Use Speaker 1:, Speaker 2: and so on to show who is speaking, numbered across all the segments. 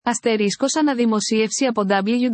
Speaker 1: Αστερίσκος αναδημοσίευση από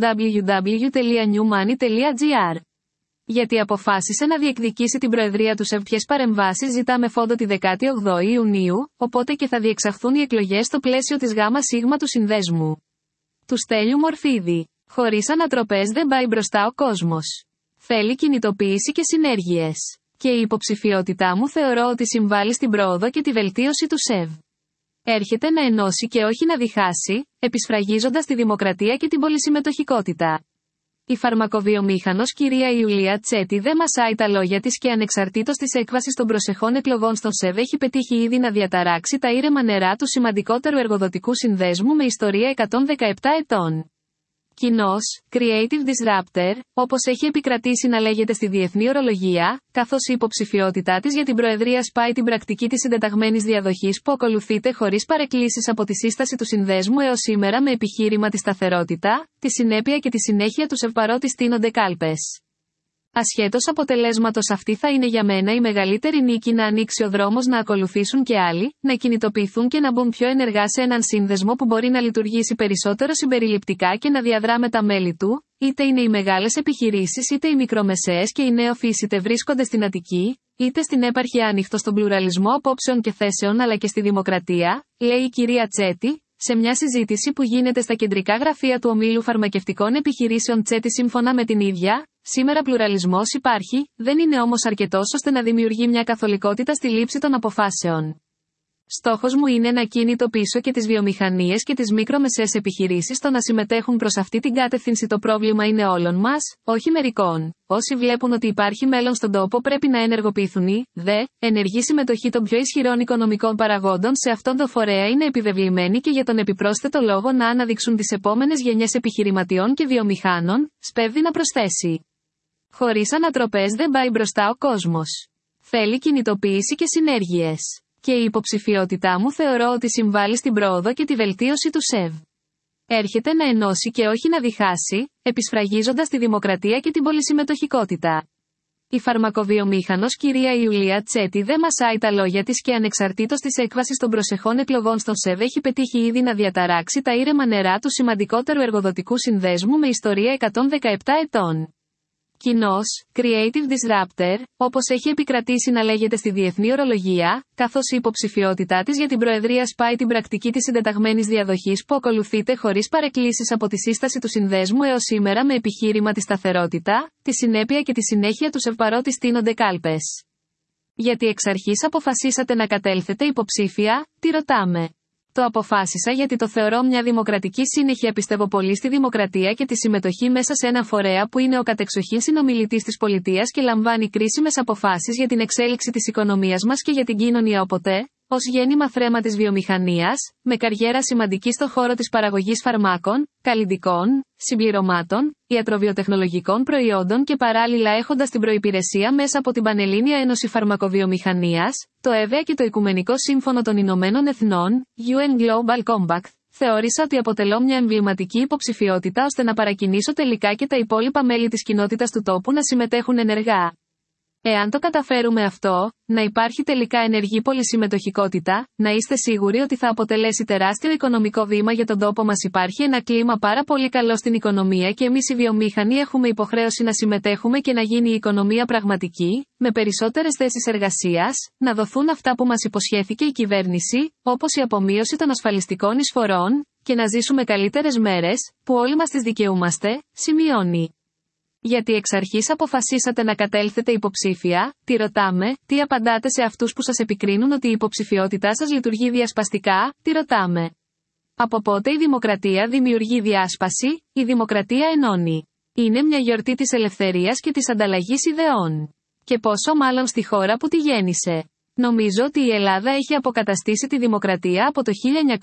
Speaker 1: www.newmoney.gr. Γιατί αποφάσισε να διεκδικήσει την προεδρία του ΣΕΒ. Ποιες παρεμβάσεις ζητά με φόντο τη 18η Ιουνίου, οπότε και θα διεξαχθούν οι εκλογές στο πλαίσιο της ΓΣ του Συνδέσμου. Του Στέλιου Μορφίδη. Χωρίς ανατροπές δεν πάει μπροστά ο κόσμος. Θέλει κινητοποίηση και συνέργειες. Και η υποψηφιότητά μου θεωρώ ότι συμβάλλει στην πρόοδο και τη βελτίωση του ΣΕΒ. Έρχεται να ενώσει και όχι να διχάσει, επισφραγίζοντας τη δημοκρατία και την πολυσυμμετοχικότητα. Η φαρμακοβιομήχανος κυρία Ιουλία Τσέτη δεν μασάει τα λόγια της και ανεξαρτήτως της έκβασης των προσεχών εκλογών στον ΣΕΒ έχει πετύχει ήδη να διαταράξει τα ήρεμα νερά του σημαντικότερου εργοδοτικού συνδέσμου με ιστορία 117 ετών. Κοινός, Creative Disruptor, όπως έχει επικρατήσει να λέγεται στη διεθνή ορολογία, καθώς η υποψηφιότητά της για την Προεδρία σπάει την πρακτική της συντεταγμένης διαδοχής που ακολουθείται χωρίς παρεκκλήσεις από τη σύσταση του συνδέσμου έως σήμερα με επιχείρημα τη σταθερότητα, τη συνέπεια και τη συνέχεια του ΣΕΒ παρότι στείνονται κάλπες. Ασχέτως αποτελέσματος αυτή θα είναι για μένα η μεγαλύτερη νίκη να ανοίξει ο δρόμος να ακολουθήσουν και άλλοι, να κινητοποιηθούν και να μπουν πιο ενεργά σε έναν σύνδεσμο που μπορεί να λειτουργήσει περισσότερο συμπεριληπτικά και να διαδρά με τα μέλη του, είτε είναι οι μεγάλες επιχειρήσεις είτε οι μικρομεσαίες και οι νέοφυείς είτε βρίσκονται στην Αττική, είτε στην έπαρχη ανοιχτό στον πλουραλισμό απόψεων και θέσεων αλλά και στη δημοκρατία, λέει η κυρία Τσέτη, σε μια συζήτηση που γίνεται στα κεντρικά γραφεία του Ομίλου Φαρμακευτικών Επιχειρήσεων Τσέτη σύμφωνα με την ίδια. Σήμερα πλουραλισμός υπάρχει, δεν είναι όμως αρκετός ώστε να δημιουργεί μια καθολικότητα στη λήψη των αποφάσεων. Στόχος μου είναι να κινητοποιήσω και τις βιομηχανίες και τις μικρομεσαίες επιχειρήσεις στο να συμμετέχουν προς αυτή την κατεύθυνση. Το πρόβλημα είναι όλων μας, όχι μερικών. Όσοι βλέπουν ότι υπάρχει μέλλον στον τόπο πρέπει να ενεργοποιηθούν. Η ενεργή συμμετοχή των πιο ισχυρών οικονομικών παραγόντων σε αυτόν τον φορέα είναι επιβεβλημένη και για τον επιπρόσθετο λόγο να αναδείξουν τις επόμενες γενιές επιχειρηματιών και βιομηχάνων, σπέβδει να προσθέσει. Χωρίς ανατροπές δεν πάει μπροστά ο κόσμος. Θέλει κινητοποίηση και συνέργειες. Και η υποψηφιότητά μου θεωρώ ότι συμβάλλει στην πρόοδο και τη βελτίωση του ΣΕΒ. Έρχεται να ενώσει και όχι να διχάσει, επισφραγίζοντας τη δημοκρατία και την πολυσυμμετοχικότητα. Η φαρμακοβιομήχανος κυρία Ιουλία Τσέτη δεν μασάει τα λόγια της και ανεξαρτήτως της έκβασης των προσεχών εκλογών στον ΣΕΒ έχει πετύχει ήδη να διαταράξει τα ήρεμα νερά του σημαντικότερου εργοδοτικού συνδέσμου με ιστορία 117 ετών. Κοινός, Creative Disruptor, όπως έχει επικρατήσει να λέγεται στη διεθνή ορολογία, καθώς η υποψηφιότητά της για την Προεδρία σπάει την πρακτική της συντεταγμένης διαδοχής που ακολουθείται χωρίς παρεκκλήσεις από τη σύσταση του συνδέσμου έως σήμερα με επιχείρημα τη σταθερότητα, τη συνέπεια και τη συνέχεια του ΣΕΒ παρότι στείνονται κάλπες. Γιατί εξ αρχής αποφασίσατε να κατέλθετε υποψήφια, τι ρωτάμε. Το αποφάσισα γιατί το θεωρώ μια δημοκρατική συνέχεια. Πιστεύω πολύ στη δημοκρατία και τη συμμετοχή μέσα σε ένα φορέα που είναι ο κατεξοχήν συνομιλητής της πολιτείας και λαμβάνει κρίσιμες αποφάσεις για την εξέλιξη της οικονομίας μας και για την κοινωνία. Οπότε, ως γέννημα θρέμα της βιομηχανίας, με καριέρα σημαντική στον χώρο της παραγωγής φαρμάκων, καλλυντικών, συμπληρωμάτων, ιατροβιοτεχνολογικών προϊόντων και παράλληλα έχοντας την προϋπηρεσία μέσα από την Πανελλήνια Ένωση Φαρμακοβιομηχανίας, το ΕΒΕ και το Οικουμενικό Σύμφωνο των Ηνωμένων Εθνών, UN Global Compact, θεώρησα ότι αποτελώ μια εμβληματική υποψηφιότητα ώστε να παρακινήσω τελικά και τα υπόλοιπα μέλη της κοινότητας του τόπου να συμμετέχουν ενεργά. Εάν το καταφέρουμε αυτό, να υπάρχει τελικά ενεργή πολυσυμμετοχικότητα, να είστε σίγουροι ότι θα αποτελέσει τεράστιο οικονομικό βήμα για τον τόπο μας. Υπάρχει ένα κλίμα πάρα πολύ καλό στην οικονομία και εμείς οι βιομήχανοι έχουμε υποχρέωση να συμμετέχουμε και να γίνει η οικονομία πραγματική, με περισσότερες θέσεις εργασίας, να δοθούν αυτά που μας υποσχέθηκε η κυβέρνηση, όπως η απομείωση των ασφαλιστικών εισφορών, και να ζήσουμε καλύτερες μέρες, που όλοι μας τις δικαιούμαστε, σημειώνει. Γιατί εξ αρχής αποφασίσατε να κατέλθετε υποψήφια, τι ρωτάμε, τι απαντάτε σε αυτούς που σας επικρίνουν ότι η υποψηφιότητά σας λειτουργεί διασπαστικά, τι ρωτάμε. Από πότε η δημοκρατία δημιουργεί διάσπαση, η δημοκρατία ενώνει. Είναι μια γιορτή της ελευθερίας και της ανταλλαγής ιδεών. Και πόσο μάλλον στη χώρα που τη γέννησε. Νομίζω ότι η Ελλάδα έχει αποκαταστήσει τη δημοκρατία από το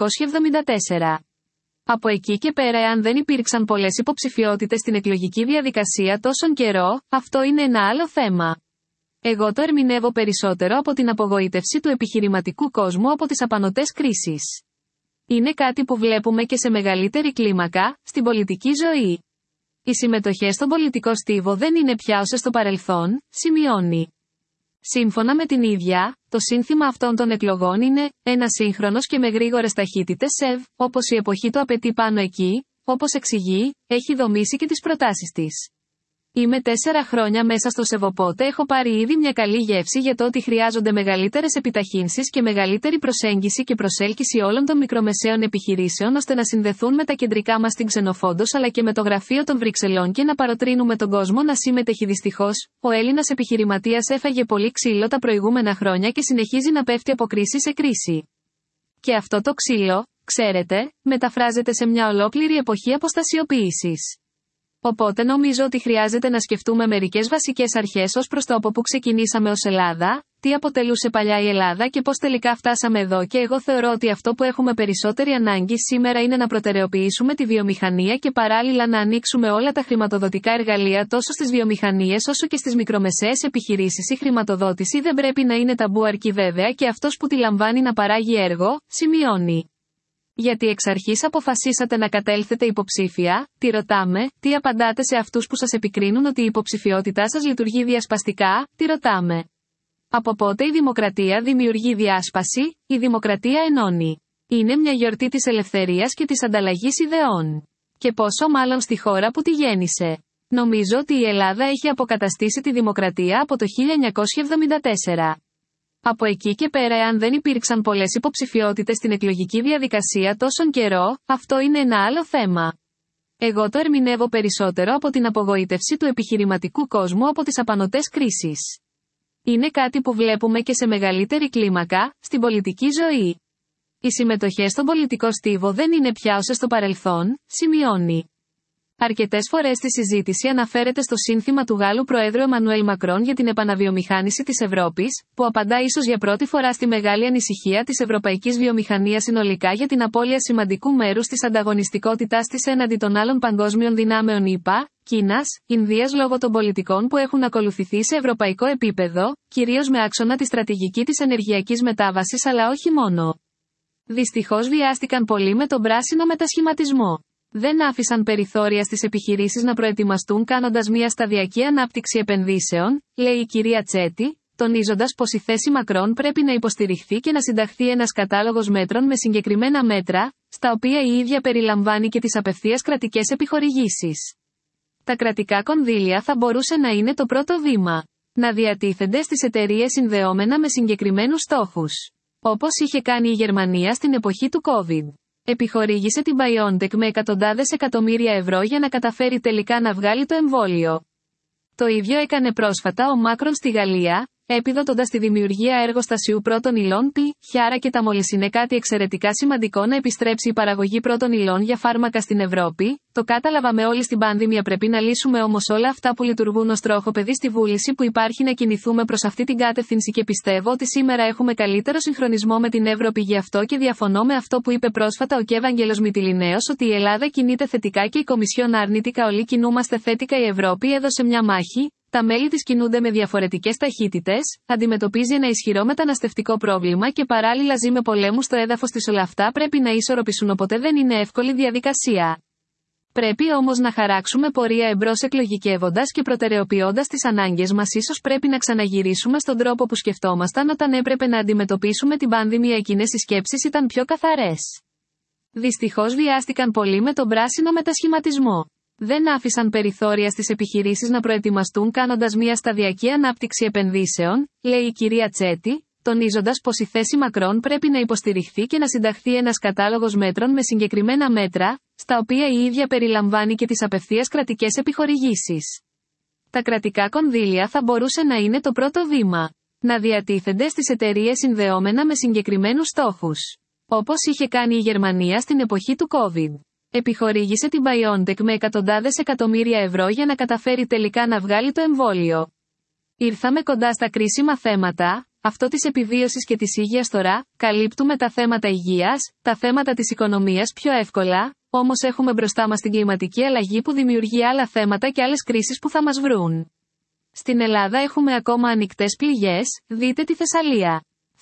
Speaker 1: 1974. Από εκεί και πέρα, εάν δεν υπήρξαν πολλές υποψηφιότητες στην εκλογική διαδικασία τόσον καιρό, αυτό είναι ένα άλλο θέμα. Εγώ το ερμηνεύω περισσότερο από την απογοήτευση του επιχειρηματικού κόσμου από τις απανωτές κρίσεις. Είναι κάτι που βλέπουμε και σε μεγαλύτερη κλίμακα, στην πολιτική ζωή. Οι συμμετοχές στον πολιτικό στίβο δεν είναι πια όσες στο παρελθόν, σημειώνει. Σύμφωνα με την ίδια, το σύνθημα αυτών των εκλογών είναι «ένα σύγχρονος και με γρήγορες ταχύτητες ΣΕΒ, όπως η εποχή το απαιτεί πάνω εκεί», όπως εξηγεί, έχει δομήσει και τις προτάσεις της. Είμαι 4 χρόνια μέσα στο ΣΕΒ, οπότε έχω πάρει ήδη μια καλή γεύση για το ότι χρειάζονται μεγαλύτερες επιταχύνσεις και μεγαλύτερη προσέγγιση και προσέλκυση όλων των μικρομεσαίων επιχειρήσεων ώστε να συνδεθούν με τα κεντρικά μας στην Ξενοφόντος αλλά και με το γραφείο των Βρυξελών και να παροτρύνουμε τον κόσμο να συμμετέχει. Δυστυχώς, ο Έλληνας επιχειρηματίας έφαγε πολύ ξύλο τα προηγούμενα χρόνια και συνεχίζει να πέφτει από κρίση σε κρίση. Και αυτό το ξύλο, ξέρετε, μεταφράζεται σε μια ολόκληρη εποχή αποστασιοποίησης. Οπότε νομίζω ότι χρειάζεται να σκεφτούμε μερικές βασικές αρχές ως προς το από που ξεκινήσαμε ως Ελλάδα, τι αποτελούσε παλιά η Ελλάδα και πώς τελικά φτάσαμε εδώ, και εγώ θεωρώ ότι αυτό που έχουμε περισσότερη ανάγκη σήμερα είναι να προτεραιοποιήσουμε τη βιομηχανία και παράλληλα να ανοίξουμε όλα τα χρηματοδοτικά εργαλεία τόσο στις βιομηχανίες όσο και στις μικρομεσαίες επιχειρήσεις. Η χρηματοδότηση δεν πρέπει να είναι ταμπού, αρκεί βέβαια και αυτός που τη λαμβάνει να παράγει έργο, σημειώνει. Γιατί εξ αρχής αποφασίσατε να κατέλθετε υποψήφια, τι ρωτάμε, τι απαντάτε σε αυτούς που σας επικρίνουν ότι η υποψηφιότητά σας λειτουργεί διασπαστικά, τι ρωτάμε. Από πότε η δημοκρατία δημιουργεί διάσπαση, η δημοκρατία ενώνει. Είναι μια γιορτή της ελευθερίας και της ανταλλαγής ιδεών. Και πόσο μάλλον στη χώρα που τη γέννησε. Νομίζω ότι η Ελλάδα έχει αποκαταστήσει τη δημοκρατία από το 1974. Από εκεί και πέρα, εάν δεν υπήρξαν πολλές υποψηφιότητες στην εκλογική διαδικασία τόσον καιρό, αυτό είναι ένα άλλο θέμα. Εγώ το ερμηνεύω περισσότερο από την απογοήτευση του επιχειρηματικού κόσμου από τις απανωτές κρίσεις. Είναι κάτι που βλέπουμε και σε μεγαλύτερη κλίμακα, στην πολιτική ζωή. Οι συμμετοχές στον πολιτικό στίβο δεν είναι πια όσες στο παρελθόν, σημειώνει. Αρκετές φορές στη συζήτηση αναφέρεται στο σύνθημα του Γάλλου Προέδρου Εμμανουέλ Μακρόν για την επαναβιομηχάνηση της Ευρώπης, που απαντά ίσως για πρώτη φορά στη μεγάλη ανησυχία της ευρωπαϊκής βιομηχανίας συνολικά για την απώλεια σημαντικού μέρους της ανταγωνιστικότητάς της έναντι των άλλων παγκόσμιων δυνάμεων ΗΠΑ, Κίνας, Ινδίας λόγω των πολιτικών που έχουν ακολουθηθεί σε ευρωπαϊκό επίπεδο, κυρίως με άξονα τη στρατηγική της ενεργειακής μετάβασης, αλλά όχι μόνο. Δυστυχώς βιάστηκαν πολύ με τον πράσινο μετασχηματισμό. Δεν άφησαν περιθώρια στις επιχειρήσεις να προετοιμαστούν κάνοντας μια σταδιακή ανάπτυξη επενδύσεων, λέει η κυρία Τσέτη, τονίζοντας πως η θέση Μακρόν πρέπει να υποστηριχθεί και να συνταχθεί ένας κατάλογος μέτρων με συγκεκριμένα μέτρα, στα οποία η ίδια περιλαμβάνει και τις απευθείας κρατικές επιχορηγήσεις. Τα κρατικά κονδύλια θα μπορούσε να είναι το πρώτο βήμα. Να διατίθενται στις εταιρείες συνδεόμενα με συγκεκριμένους στόχους. Όπως είχε κάνει η Γερμανία στην εποχή του COVID. Επιχορήγησε την BioNTech με εκατοντάδες εκατομμύρια ευρώ για να καταφέρει τελικά να βγάλει το εμβόλιο. Το ίδιο έκανε πρόσφατα ο Μάκρον στη Γαλλία, επιδοτώντας τη δημιουργία εργοστασιού πρώτων υλών χιάρα και τα μόλις. Είναι κάτι εξαιρετικά σημαντικό να επιστρέψει η παραγωγή πρώτων υλών για φάρμακα στην Ευρώπη. Το κατάλαβαμε όλοι στην πανδημία. Πρέπει να λύσουμε όμως όλα αυτά που λειτουργούν ως τροχοπέδι στη βούληση που υπάρχει να κινηθούμε προς αυτή την κατεύθυνση και πιστεύω ότι σήμερα έχουμε καλύτερο συγχρονισμό με την Ευρώπη. Γι' αυτό και διαφωνώ με αυτό που είπε πρόσφατα ο Κ. Μυτιληναίος ότι η Ελλάδα κινείται θετικά και η Κομισιόν αρνητικά. Όλοι κινούμαστε θετικά. Η Ευρώπη έδωσε μια μάχη. Τα μέλη της κινούνται με διαφορετικές ταχύτητες, αντιμετωπίζει ένα ισχυρό μεταναστευτικό πρόβλημα και παράλληλα ζει με πολέμους στο έδαφος της. Όλα αυτά πρέπει να ισορροπήσουν, οπότε δεν είναι εύκολη διαδικασία. Πρέπει όμως να χαράξουμε πορεία εμπρός εκλογικεύοντας και προτεραιοποιώντας τις ανάγκες μας. Ίσως πρέπει να ξαναγυρίσουμε στον τρόπο που σκεφτόμασταν όταν έπρεπε να αντιμετωπίσουμε την πανδημία. Εκείνες οι σκέψεις ήταν πιο καθαρές. Δυστυχώς βιάστηκαν πολύ με τον πράσινο μετασχηματισμό. Δεν άφησαν περιθώρια στις επιχειρήσεις να προετοιμαστούν κάνοντας μια σταδιακή ανάπτυξη επενδύσεων, λέει η κυρία Τσέτη, τονίζοντας πως η θέση Μακρόν πρέπει να υποστηριχθεί και να συνταχθεί ένας κατάλογος μέτρων με συγκεκριμένα μέτρα, στα οποία η ίδια περιλαμβάνει και τις απευθείας κρατικές επιχορηγήσεις. Τα κρατικά κονδύλια θα μπορούσε να είναι το πρώτο βήμα. Να διατίθενται στις εταιρείες συνδεόμενα με συγκεκριμένους στόχους. Όπως είχε κάνει η Γερμανία στην εποχή του COVID. Επιχορήγησε την BioNTech με εκατοντάδες εκατομμύρια ευρώ για να καταφέρει τελικά να βγάλει το εμβόλιο. Ήρθαμε κοντά στα κρίσιμα θέματα, αυτό της επιβίωσης και της υγείας. Τώρα, καλύπτουμε τα θέματα υγείας, τα θέματα της οικονομίας πιο εύκολα, όμως έχουμε μπροστά μας την κλιματική αλλαγή που δημιουργεί άλλα θέματα και άλλες κρίσεις που θα μας βρουν. Στην Ελλάδα έχουμε ακόμα ανοιχτές πληγές, δείτε τη Θεσσαλία.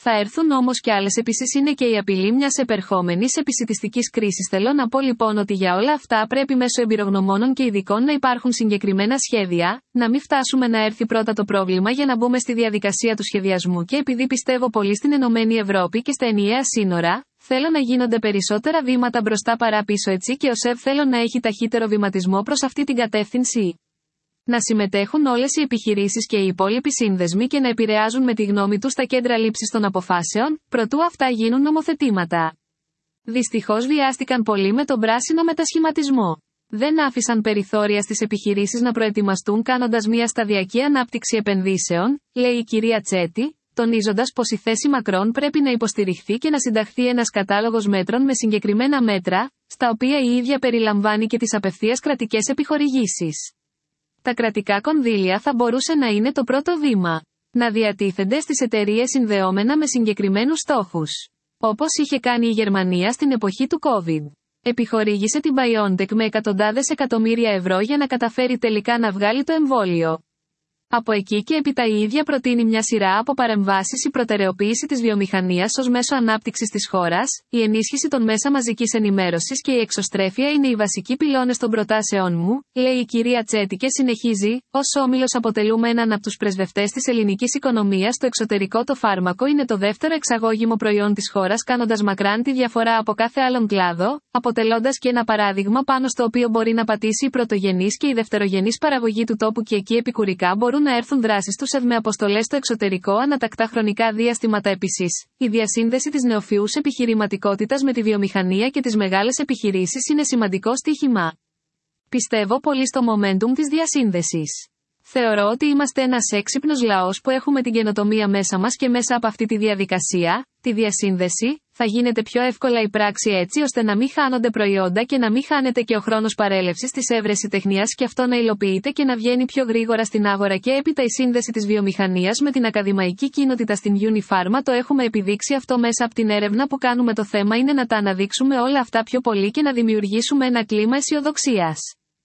Speaker 1: Θα έρθουν όμως κι άλλες. Επίσης είναι και η απειλή μιας επερχόμενης επισιτιστικής κρίσης. Θέλω να πω λοιπόν ότι για όλα αυτά πρέπει μέσω εμπειρογνωμόνων και ειδικών να υπάρχουν συγκεκριμένα σχέδια, να μην φτάσουμε να έρθει πρώτα το πρόβλημα για να μπούμε στη διαδικασία του σχεδιασμού. Και επειδή πιστεύω πολύ στην Ενωμένη Ευρώπη και στα ενιαία σύνορα, θέλω να γίνονται περισσότερα βήματα μπροστά παρά πίσω. Έτσι και ο ΣΕΒ θέλω να έχει ταχύτερο βηματισμό προς αυτή την κατεύθυνση. Να συμμετέχουν όλες οι επιχειρήσεις και οι υπόλοιποι σύνδεσμοι και να επηρεάζουν με τη γνώμη τους τα κέντρα λήψης των αποφάσεων, προτού αυτά γίνουν νομοθετήματα. Δυστυχώς βιάστηκαν πολύ με τον πράσινο μετασχηματισμό. Δεν άφησαν περιθώρια στις επιχειρήσεις να προετοιμαστούν κάνοντας μια σταδιακή ανάπτυξη επενδύσεων, λέει η κυρία Τσέτη, τονίζοντας πως η θέση Μακρόν πρέπει να υποστηριχθεί και να συνταχθεί ένας κατάλογος μέτρων με συγκεκριμένα μέτρα, στα οποία η ίδια περιλαμβάνει και τις απευθείας κρατικές επιχορηγήσεις. Τα κρατικά κονδύλια θα μπορούσε να είναι το πρώτο βήμα. Να διατίθενται στις εταιρείες συνδεόμενα με συγκεκριμένους στόχους. Όπως είχε κάνει η Γερμανία στην εποχή του COVID. Επιχορήγησε την BioNTech με εκατοντάδες εκατομμύρια ευρώ για να καταφέρει τελικά να βγάλει το εμβόλιο. Από εκεί και έπειτα η ίδια προτείνει μια σειρά από παρεμβάσεις: η προτεραιοποίηση της βιομηχανίας ως μέσο ανάπτυξης της χώρας, η ενίσχυση των μέσα μαζικής ενημέρωσης και η εξωστρέφεια είναι οι βασικοί πυλώνες των προτάσεών μου, λέει η κυρία Τσέτη και συνεχίζει: ως όμιλος αποτελούμε έναν από τους πρεσβευτές της ελληνικής οικονομίας στο εξωτερικό. Το φάρμακο είναι το δεύτερο εξαγώγημο προϊόν της χώρας, κάνοντας μακράν τη διαφορά από κάθε άλλον κλάδο, αποτελώντας και ένα παράδειγμα πάνω στο οποίο μπορεί να πατήσει η πρωτογενής και η δευτερογενής παραγωγή του τόπου, και εκεί επικουρικά μπορούν να έρθουν δράσεις του ΣΕΒ με αποστολές στο εξωτερικό ανατακτά χρονικά διαστήματα. Επίσης, η διασύνδεση της νεοφυούς επιχειρηματικότητας με τη βιομηχανία και τις μεγάλες επιχειρήσεις είναι σημαντικό στοίχημα. Πιστεύω πολύ στο momentum της διασύνδεσης. Θεωρώ ότι είμαστε ένας έξυπνος λαός που έχουμε την καινοτομία μέσα μας και μέσα από αυτή τη διαδικασία, τη διασύνδεση, θα γίνεται πιο εύκολα η πράξη, έτσι ώστε να μην χάνονται προϊόντα και να μην χάνεται και ο χρόνος παρέλευσης της ευρεσιτεχνίας και αυτό να υλοποιείται και να βγαίνει πιο γρήγορα στην αγορά. Και έπειτα η σύνδεση της βιομηχανίας με την ακαδημαϊκή κοινότητα στην Unifarma. Το έχουμε επιδείξει αυτό μέσα από την έρευνα που κάνουμε. Το θέμα είναι να τα αναδείξουμε όλα αυτά πιο πολύ και να δημιουργήσουμε ένα κλίμα αισιοδοξίας.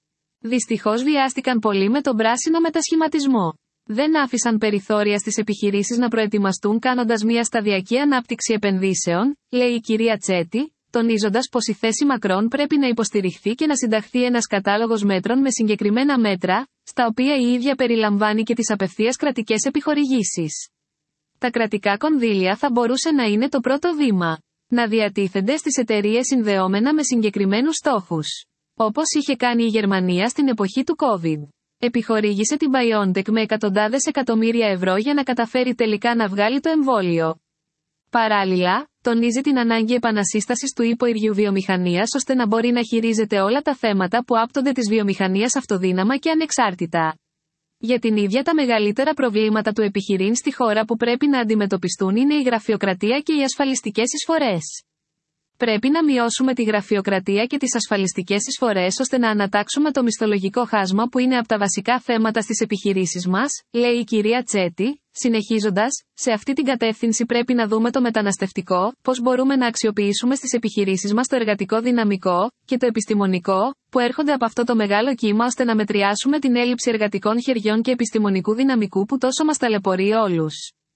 Speaker 1: Δυστυχώς βιάστηκαν πολύ με τον πράσινο μετασχηματισμό. Δεν άφησαν περιθώρια στις επιχειρήσεις να προετοιμαστούν κάνοντας μια σταδιακή ανάπτυξη επενδύσεων, λέει η κυρία Τσέτη, τονίζοντας πως η θέση Μακρόν πρέπει να υποστηριχθεί και να συνταχθεί ένας κατάλογος μέτρων με συγκεκριμένα μέτρα, στα οποία η ίδια περιλαμβάνει και τις απευθείας κρατικές επιχορηγήσεις. Τα κρατικά κονδύλια θα μπορούσε να είναι το πρώτο βήμα. Να διατίθενται στις εταιρείες συνδεόμενα με συγκεκριμένους στόχους. Όπως είχε κάνει η Γερμανία στην εποχή του COVID. Επιχορήγησε την BioNTech με εκατοντάδες εκατομμύρια ευρώ για να καταφέρει τελικά να βγάλει το εμβόλιο. Παράλληλα, τονίζει την ανάγκη επανασύστασης του υποηριού βιομηχανίας ώστε να μπορεί να χειρίζεται όλα τα θέματα που άπτονται της βιομηχανίας αυτοδύναμα και ανεξάρτητα. Για την ίδια τα μεγαλύτερα προβλήματα του επιχειρήν στη χώρα που πρέπει να αντιμετωπιστούν είναι η γραφειοκρατία και οι ασφαλιστικές εισφορές. Πρέπει να μειώσουμε τη γραφειοκρατία και τις ασφαλιστικές εισφορές ώστε να ανατάξουμε το μισθολογικό χάσμα που είναι από τα βασικά θέματα στις επιχειρήσεις μας, λέει η κυρία Τσέτη, συνεχίζοντας, σε αυτή την κατεύθυνση πρέπει να δούμε το μεταναστευτικό, πώς μπορούμε να αξιοποιήσουμε στις επιχειρήσεις μας το εργατικό δυναμικό και το επιστημονικό, που έρχονται από αυτό το μεγάλο κύμα ώστε να μετριάσουμε την έλλειψη εργατικών χεριών και επιστημονικού δυναμικού που τόσο μας ταλαιπωρεί όλους.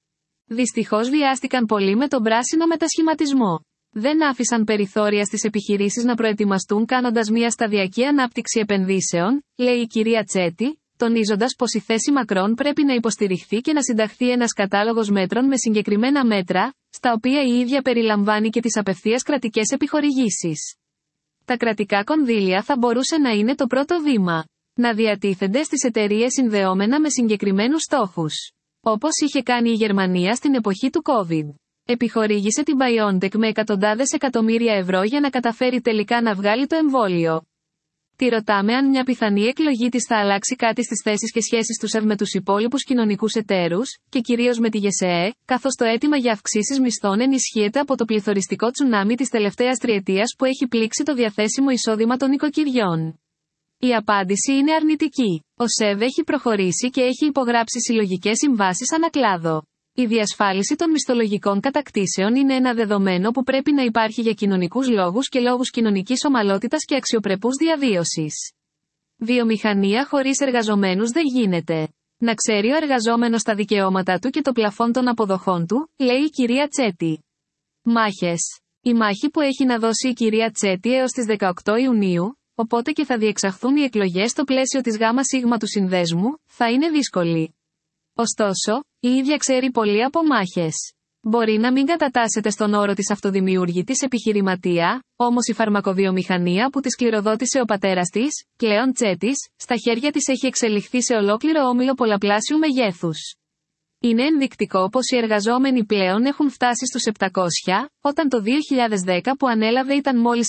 Speaker 1: Δυστυχώς βιάστηκαν πολύ με τον πράσινο μετασχηματισμό. Δεν άφησαν περιθώρια στις επιχειρήσεις να προετοιμαστούν κάνοντας μια σταδιακή ανάπτυξη επενδύσεων, λέει η κυρία Τσέτη, τονίζοντας πως η θέση Μακρόν πρέπει να υποστηριχθεί και να συνταχθεί ένας κατάλογος μέτρων με συγκεκριμένα μέτρα, στα οποία η ίδια περιλαμβάνει και τις απευθείας κρατικές επιχορηγήσεις. Τα κρατικά κονδύλια θα μπορούσε να είναι το πρώτο βήμα. Να διατίθενται στις εταιρείες συνδεόμενα με συγκεκριμένους στόχους. Όπως είχε κάνει η Γερμανία στην εποχή του COVID. Επιχορήγησε την BioNTech με εκατοντάδες εκατομμύρια ευρώ για να καταφέρει τελικά να βγάλει το εμβόλιο. Τη ρωτάμε αν μια πιθανή εκλογή της θα αλλάξει κάτι στις θέσεις και σχέσεις του ΣΕΒ με τους υπόλοιπους κοινωνικούς εταίρους, και κυρίως με τη ΓΕΣΕΕ, καθώς το αίτημα για αυξήσεις μισθών ενισχύεται από το πληθωριστικό τσουνάμι της τελευταίας τριετίας που έχει πλήξει το διαθέσιμο εισόδημα των νοικοκυριών. Η απάντηση είναι αρνητική. Ο ΣΕΒ έχει προχωρήσει και έχει υπογράψει συλλογικές συμβάσεις ανακλάδο. Η διασφάλιση των μισθολογικών κατακτήσεων είναι ένα δεδομένο που πρέπει να υπάρχει για κοινωνικούς λόγους και λόγους κοινωνικής ομαλότητας και αξιοπρεπούς διαβίωσης. Βιομηχανία χωρίς εργαζομένους δεν γίνεται. Να ξέρει ο εργαζόμενος τα δικαιώματα του και το πλαφόν των αποδοχών του, λέει η κυρία Τσέτη. Μάχες. Η μάχη που έχει να δώσει η κυρία Τσέτη έως τις 18 Ιουνίου, οπότε και θα διεξαχθούν οι εκλογές στο πλαίσιο της ΓΣ του Συνδέσμου, θα είναι δύσκολη. Ωστόσο, η ίδια ξέρει πολύ από μάχες. Μπορεί να μην κατατάσσεται στον όρο της αυτοδημιούργητης επιχειρηματία, όμως η φαρμακοβιομηχανία που της κληροδότησε ο πατέρας της, Κλέον Τσέτης, στα χέρια της έχει εξελιχθεί σε ολόκληρο όμιλο πολλαπλάσιου μεγέθους. Είναι ενδεικτικό πως οι εργαζόμενοι πλέον έχουν φτάσει στους 700, όταν το 2010 που ανέλαβε ήταν μόλις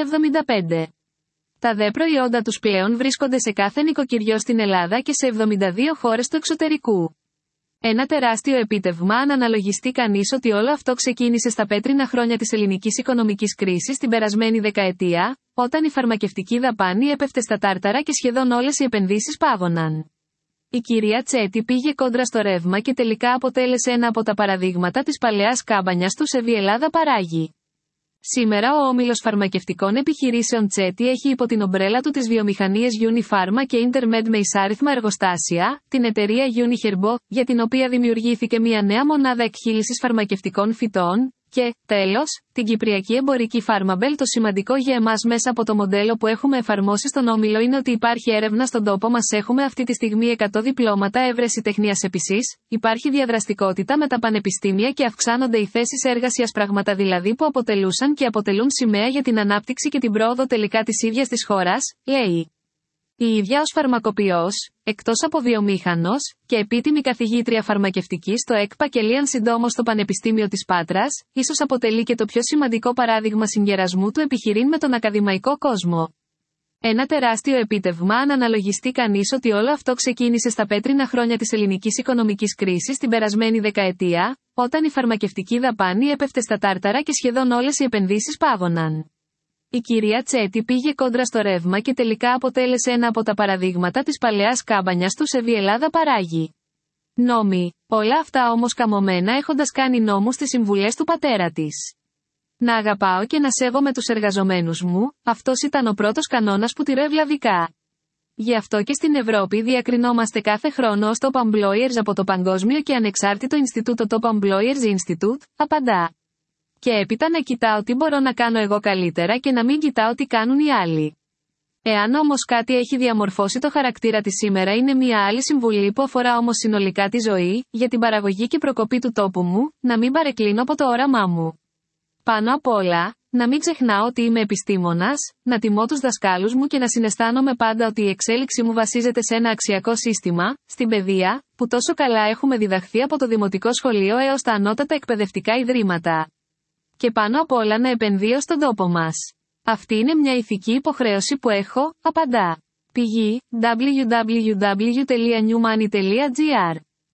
Speaker 1: 175. Τα δε προϊόντα τους πλέον βρίσκονται σε κάθε νοικοκυριό στην Ελλάδα και σε 72 χώρες του εξωτερικού. Ένα τεράστιο επίτευγμα αν αναλογιστεί κανείς ότι όλο αυτό ξεκίνησε στα πέτρινα χρόνια της ελληνικής οικονομικής κρίσης την περασμένη δεκαετία, όταν η φαρμακευτική δαπάνη έπεφτε στα τάρταρα και σχεδόν όλες οι επενδύσεις πάγωναν. Η κυρία Τσέτη πήγε κόντρα στο ρεύμα και τελικά αποτέλεσε ένα από τα παραδείγματα της παλαιάς κάμπανιας του «Σεβ η Ελλάδα παράγει». Σήμερα ο όμιλος φαρμακευτικών επιχειρήσεων Τσέτη έχει υπό την ομπρέλα του τις βιομηχανίες Unifarma και Intermed με εισάριθμα εργοστάσια, την εταιρεία Uniherbo, για την οποία δημιουργήθηκε μια νέα μονάδα εκχύλησης φαρμακευτικών φυτών, και, τέλος, την Κυπριακή Εμπορική Farmabel. Το σημαντικό για εμάς μέσα από το μοντέλο που έχουμε εφαρμόσει στον όμιλο είναι ότι υπάρχει έρευνα στον τόπο μας. Έχουμε αυτή τη στιγμή 100 διπλώματα ευρεσιτεχνίας επίσης, υπάρχει διαδραστικότητα με τα πανεπιστήμια και αυξάνονται οι θέσεις εργασίας, πράγματα δηλαδή που αποτελούσαν και αποτελούν σημαία για την ανάπτυξη και την πρόοδο τελικά της ίδιας της χώρας, λέει. Η ίδια ως φαρμακοποιός, εκτός από βιομήχανος, και επίτιμη καθηγήτρια φαρμακευτικής στο ΕΚΠΑ και λίαν συντόμως στο Πανεπιστήμιο της Πάτρας, ίσως αποτελεί και το πιο σημαντικό παράδειγμα συγκερασμού του επιχειρήν με τον ακαδημαϊκό κόσμο. Ένα τεράστιο επίτευγμα αν αναλογιστεί κανείς ότι όλο αυτό ξεκίνησε στα πέτρινα χρόνια της ελληνικής οικονομικής κρίσης την περασμένη δεκαετία, όταν η φαρμακευτική δαπάνη έπεφτε στα τάρταρα και σχεδόν όλες οι επενδύσεις πάγωναν. Η κυρία Τσέτη πήγε κόντρα στο ρεύμα και τελικά αποτέλεσε ένα από τα παραδείγματα της παλαιάς κάμπανιας του «Σεβ η Ελλάδα παράγει». Νόμοι. Όλα αυτά όμως καμωμένα έχοντας κάνει νόμους στις συμβουλές του πατέρα της. Να αγαπάω και να σέβομαι τους εργαζομένους μου, αυτός ήταν ο πρώτος κανόνας που τηρώ ευλαβικά. Γι' αυτό και στην Ευρώπη διακρινόμαστε κάθε χρόνο ως Top Employers από το Παγκόσμιο και Ανεξάρτητο Ινστιτούτο Top Employers Institute, απαντά. Και έπειτα να κοιτάω τι μπορώ να κάνω εγώ καλύτερα και να μην κοιτάω τι κάνουν οι άλλοι. Εάν όμως κάτι έχει διαμορφώσει το χαρακτήρα της σήμερα είναι μια άλλη συμβουλή που αφορά όμως συνολικά τη ζωή, για την παραγωγή και προκοπή του τόπου μου, να μην παρεκκλίνω από το όραμά μου. Πάνω απ' όλα, να μην ξεχνάω ότι είμαι επιστήμονας, να τιμώ τους δασκάλους μου και να συναισθάνομαι πάντα ότι η εξέλιξή μου βασίζεται σε ένα αξιακό σύστημα, στην παιδεία, που τόσο καλά έχουμε διδαχθεί από το δημοτικό σχολείο έως τα ανώτατα εκπαιδευτικά ιδρύματα. Και πάνω απ' όλα να επενδύω στον τόπο μας. Αυτή είναι μια ηθική υποχρέωση που έχω, απαντά. Πηγή: www.newmoney.gr